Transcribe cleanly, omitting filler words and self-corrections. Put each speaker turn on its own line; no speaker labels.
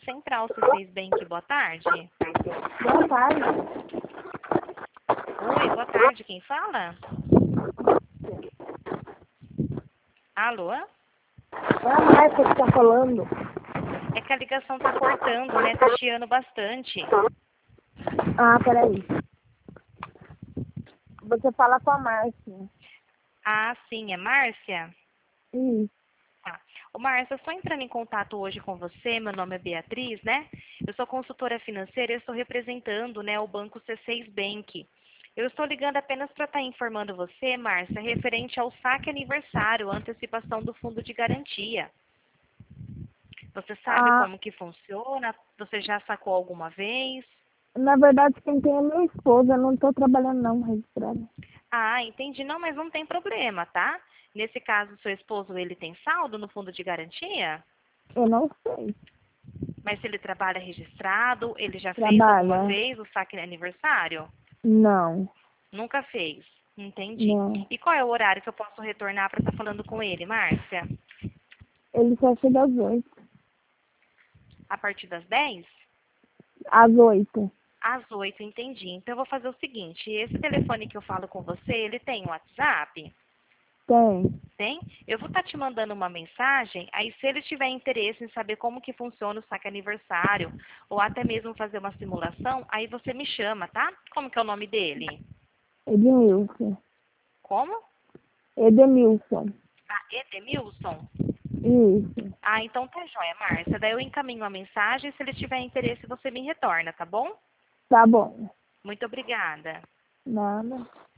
Central C6 Bank, boa tarde.
Boa tarde.
Oi, boa tarde, quem fala? Alô?
É a Marta que tá falando.
É que a ligação tá cortando, né? Tá chiando bastante.
Ah, peraí. Você fala com a Márcia.
Ah, sim, é Márcia?
Isso.
Tá. Ô, Márcia, eu estou entrando em contato hoje com você, meu nome é Beatriz, né? Eu sou consultora financeira e estou representando, né, o Banco C6 Bank. Eu estou ligando apenas para estar informando você, Márcia, referente ao saque aniversário, antecipação do fundo de garantia. Você sabe
Ah,
como que funciona? Você já sacou alguma vez?
na verdade, quem tem é minha esposa. Eu não tô trabalhando não, registrada.
Ah, entendi. Não, mas não tem problema, tá? Nesse caso, seu esposo, ele tem saldo no fundo de garantia?
Eu não sei.
Mas se ele trabalha registrado, ele já fez alguma
Trabalha?
vez o saque aniversário?
Não.
Nunca fez. Entendi.
Não.
E qual é o horário que eu posso retornar para estar falando com ele, Márcia?
Ele só chega às 8.
A partir das 10?
Às 8.
Às 8, entendi. Então eu vou fazer o seguinte, esse telefone que eu falo com você, ele tem WhatsApp?
Tem.
Tem? Eu vou estar te mandando uma mensagem, aí se ele tiver interesse em saber como que funciona o saque aniversário, ou até mesmo fazer uma simulação, aí você me chama, tá? Como que é o nome dele?
Edmilson.
Como?
Edmilson.
Ah, Edemilson?
Isso.
Ah, então tá joia, Márcia. Daí eu encaminho a mensagem, se ele tiver interesse você me retorna, tá bom?
Tá bom.
Muito obrigada.
Nada.